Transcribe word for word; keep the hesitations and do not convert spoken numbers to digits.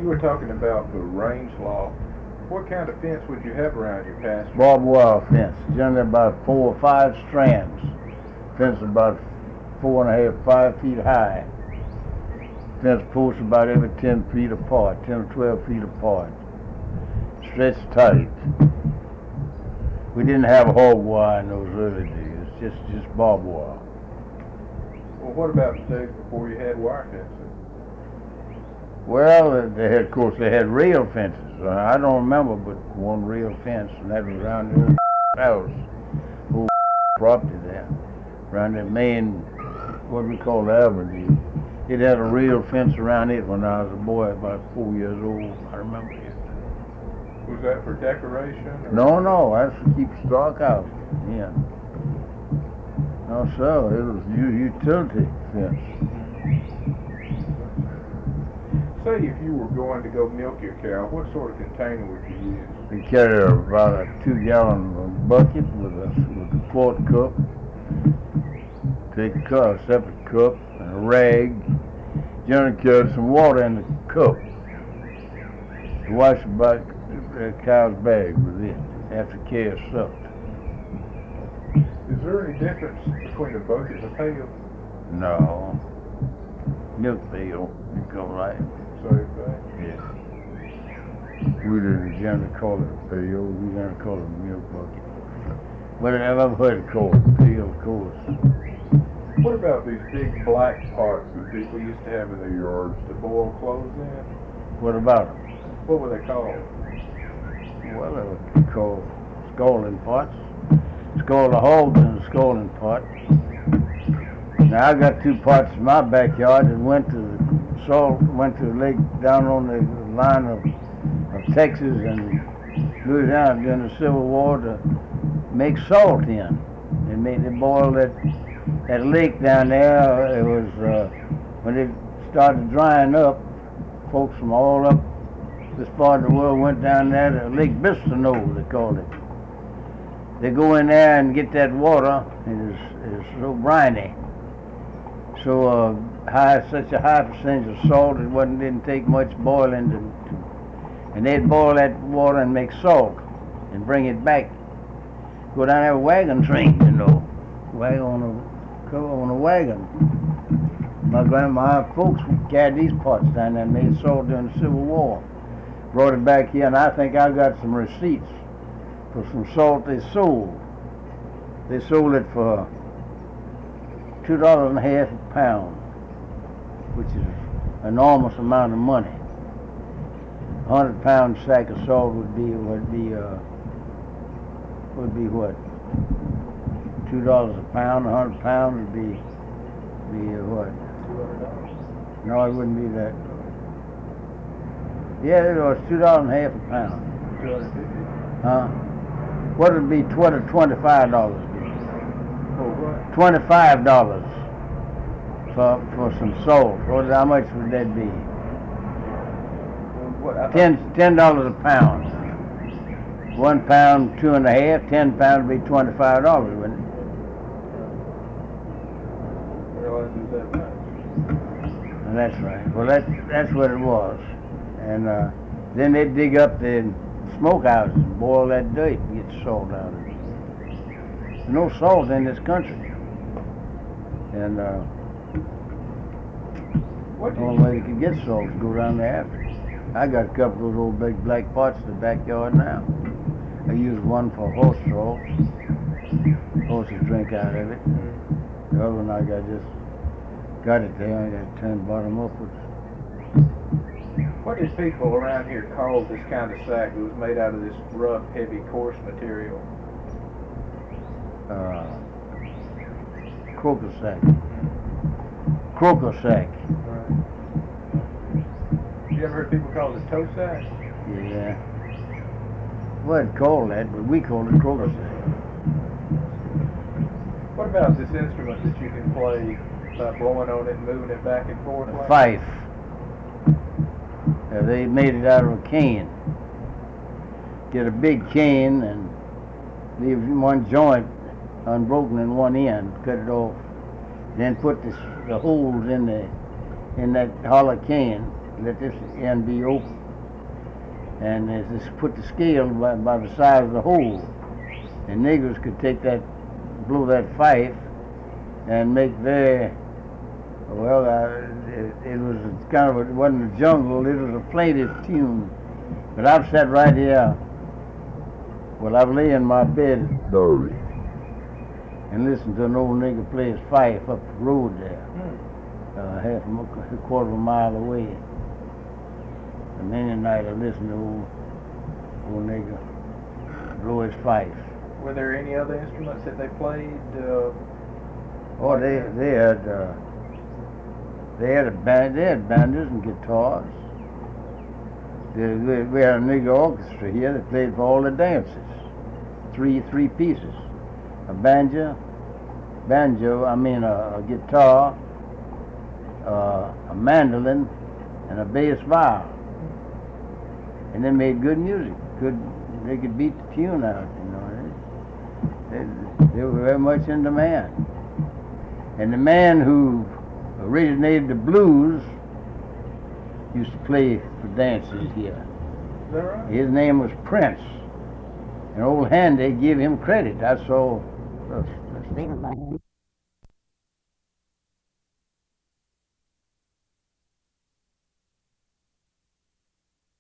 You were talking about the range law. What kind of fence would you have around your pasture? Barbed wire fence, generally about four or five strands. Fence about four and a half, five feet high. Fence posts about every ten feet apart, ten or twelve feet apart. Stretched tight. We didn't have hog wire in those early days, just just barbed wire. Well, what about the days before you had wire fences? Well, they had, of course, they had rail fences. Uh, I don't remember but one rail fence, and that was around the old house, old property there, around the main, what we call the avenue. It had a rail fence around it when I was a boy, about four years old. I remember it. Was that for decoration? Or? No, no, that's to keep stock out. Yeah. No, sir, it was u- utility fence. Say if you were going to go milk your cow, what sort of container would you use? We carried about a two-gallon bucket with a, with a quart cup. Take a cup, a separate cup, and a rag. Generally carried some water in the cup to wash about the cow's bag with it after the cow sucked. Is there any difference between a bucket and a pail? No. Milk pail, you go right. Same thing? Yeah. We didn't generally call it a pail, we generally call it a milk bucket. But I've heard it called a pail, of course. What about these big black pots that people used to have in their yards to boil clothes in? What about them? What were they called? Well, they were called scalding pots. Scald the hogs in a scalding pot. Now I got two pots in my backyard and went to the salt, went to the lake down on the line of, of Texas and Louisiana during the Civil War to make salt in. They made they boiled that that lake down there. It was uh, when it started drying up. Folks from all up this part of the world went down there to Lake Bistineau, they called it. They go in there and get that water. It is it's so briny. So uh, high, such a high percentage of salt, it wasn't didn't take much boiling to, to, and they'd boil that water and make salt, and bring it back. Go down there with wagon train, you know, wagon on a on a wagon. My grandma, my folks carried these pots down there and made salt during the Civil War. Brought it back here, and I think I got some receipts for some salt they sold. They sold it for two dollars and a half a pound, which is an enormous amount of money. A hundred pound sack of salt would be would be uh, would be what? Two dollars a pound. A hundred pound would be be uh, what? No, it wouldn't be that. Yeah, it was two dollars and a half a pound. Two hundred fifty. Huh? What would be twenty twenty-five dollars? For what? Twenty-five dollars for for some salt. What? How much would that be? What? I Ten ten dollars a pound. One pound, two and a half. Ten pounds would be twenty-five dollars, wouldn't it? didn't realize it was that much. And that's right. Well, that that's what it was. And uh, then they'd dig up the smokehouses and boil that dirt and get salt out of it. There's no salt in this country. And uh, What the did only you way they could get salt is go down there after. I got a couple of those old big black pots in the backyard now. I use one for horse salt. Horses drink out of it. The other one I got just got it there. I got to turn the bottom upwards. What did people around here call this kind of sack that was made out of this rough, heavy, coarse material? Uh, croaker sack. Croaker sack. Right. You ever heard people call it a toe sack? Yeah. Wasn't called that, but we called it croaker sack. What about this instrument that you can play by blowing on it and moving it back and forth? A like fife. Uh, they made it out of a cane. Get a big cane and leave one joint unbroken in one end, cut it off. Then put this, the holes in the in that hollow cane, let this end be open. And they just put the scale by, by the side of the hole. And niggers could take that, blow that fife, and make very, well, uh, it, it was kind of, a, it wasn't a jungle, it was a plaintive tune. But I've sat right here, well, I've lay in my bed and listened to an old nigger play his fife up the road there, uh, half a, a quarter of a mile away. And many night I listened to old, old nigger blow his fife. Were there any other instruments that they played? Uh, oh, they they had uh, they had a band. They had banjos and guitars. They, they, we had a nigger orchestra here that played for all the dances. Three three pieces: a banjo, banjo. I mean a, a guitar, uh, a mandolin, and a bass viol. And they made good music. Good, they could beat the tune out, you know. They, they, they were very much in demand. And the man who originated the blues used to play for dances here. Is that right? His name was Prince. And old Handy gave him credit. I saw a statement by him.